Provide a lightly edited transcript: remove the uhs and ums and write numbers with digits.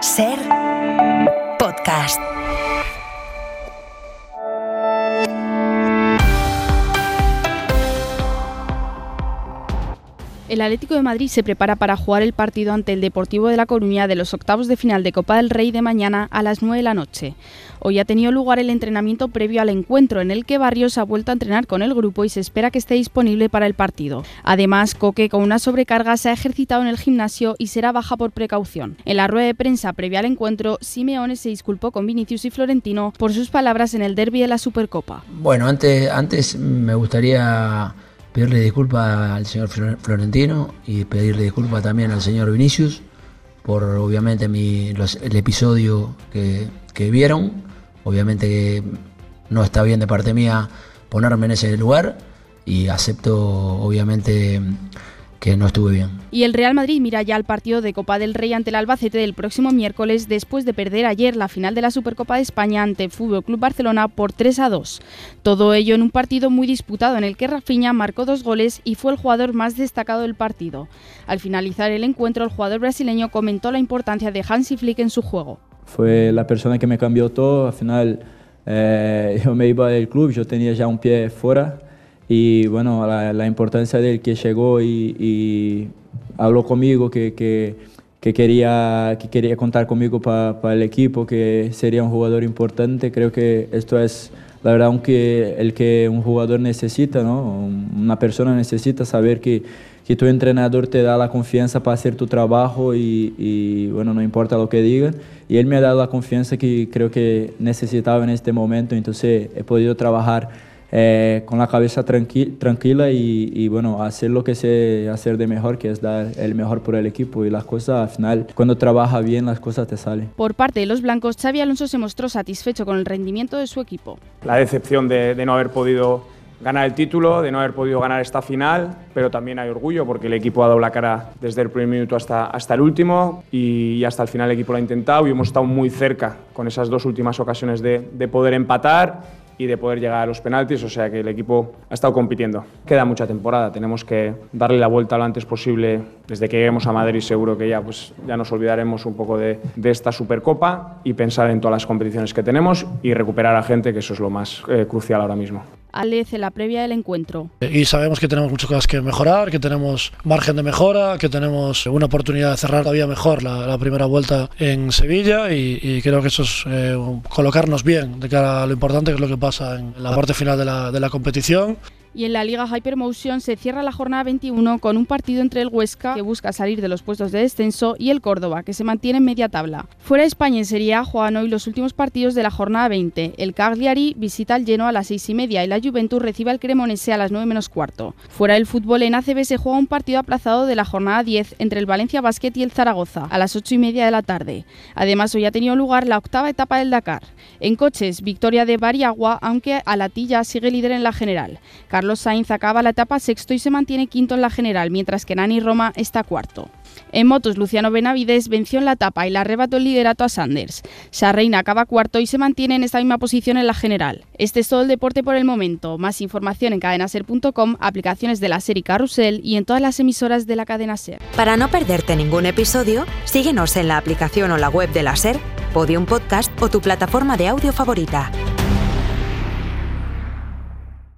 SER Podcast. El Atlético de Madrid se prepara para jugar el partido ante el Deportivo de La Coruña de los octavos de final de Copa del Rey de mañana a las 9 de la noche. Hoy ha tenido lugar el entrenamiento previo al encuentro, en el que Barrios ha vuelto a entrenar con el grupo y se espera que esté disponible para el partido. Además, Coque, con una sobrecarga, se ha ejercitado en el gimnasio y será baja por precaución. En la rueda de prensa previa al encuentro, Simeone se disculpó con Vinicius y Florentino por sus palabras en el derbi de la Supercopa. Bueno, antes me gustaría pedirle disculpas al señor Florentino y pedirle disculpas también al señor Vinicius por obviamente el episodio que vieron. Obviamente que no está bien de parte mía ponerme en ese lugar y acepto obviamente que no estuve bien. Y el Real Madrid mira ya al partido de Copa del Rey ante el Albacete del próximo miércoles, después de perder ayer la final de la Supercopa de España ante FC Barcelona por 3-2. Todo ello en un partido muy disputado en el que Rafinha marcó 2 goles y fue el jugador más destacado del partido. Al finalizar el encuentro, el jugador brasileño comentó la importancia de Hansi Flick en su juego. Fue la persona que me cambió todo. Al final yo me iba del club, yo tenía ya un pie fuera. Y bueno, la importancia de él, que llegó y habló conmigo, que quería contar conmigo para el equipo, que sería un jugador importante. Creo que esto es la verdad el que un jugador necesita, ¿no? Una persona necesita saber que tu entrenador te da la confianza para hacer tu trabajo y bueno, no importa lo que digan. Y él me ha dado la confianza que creo que necesitaba en este momento, entonces he podido trabajar con la cabeza tranquila y bueno, hacer lo que sé hacer de mejor, que es dar el mejor por el equipo, y las cosas al final, cuando trabajas bien, las cosas te salen. Por parte de los blancos, Xabi Alonso se mostró satisfecho con el rendimiento de su equipo. La decepción de no haber podido ganar el título, de no haber podido ganar esta final, pero también hay orgullo porque el equipo ha dado la cara desde el primer minuto hasta el último y hasta el final el equipo lo ha intentado y hemos estado muy cerca con esas 2 últimas ocasiones de poder empatar y de poder llegar a los penaltis, o sea que el equipo ha estado compitiendo. Queda mucha temporada, tenemos que darle la vuelta lo antes posible. Desde que lleguemos a Madrid seguro que ya nos olvidaremos un poco de esta Supercopa y pensar en todas las competiciones que tenemos y recuperar a gente, que eso es lo más crucial ahora mismo. Alex, en la previa del encuentro. Y sabemos que tenemos muchas cosas que mejorar, que tenemos margen de mejora, que tenemos una oportunidad de cerrar todavía mejor la primera vuelta en Sevilla y creo que eso es colocarnos bien de cara a lo importante que es lo que pasa en la parte final de la competición. Y en la Liga Hypermotion se cierra la jornada 21 con un partido entre el Huesca, que busca salir de los puestos de descenso, y el Córdoba, que se mantiene en media tabla. Fuera de España, en Serie A juegan hoy los últimos partidos de la jornada 20. El Cagliari visita al Genoa a las 6:30 y la Juventus recibe al Cremonese a las 9 menos cuarto. Fuera del fútbol, en ACB se juega un partido aplazado de la jornada 10 entre el Valencia Basket y el Zaragoza a las 8:30 de la tarde. Además, hoy ha tenido lugar la 8ª etapa del Dakar. En coches, victoria de Bariagua, aunque Alatilla sigue líder en la general. Carlos Sainz acaba la etapa 6º y se mantiene 5º en la general, mientras que Nani Roma está 4º. En motos, Luciano Benavides venció en la etapa y le arrebató el liderato a Sanders. Sarreina acaba 4º y se mantiene en esta misma posición en la general. Este es todo el deporte por el momento. Más información en cadenaser.com, aplicaciones de la SER y Carrusel y en todas las emisoras de la cadena SER. Para no perderte ningún episodio, síguenos en la aplicación o la web de la SER, Podium Podcast o tu plataforma de audio favorita.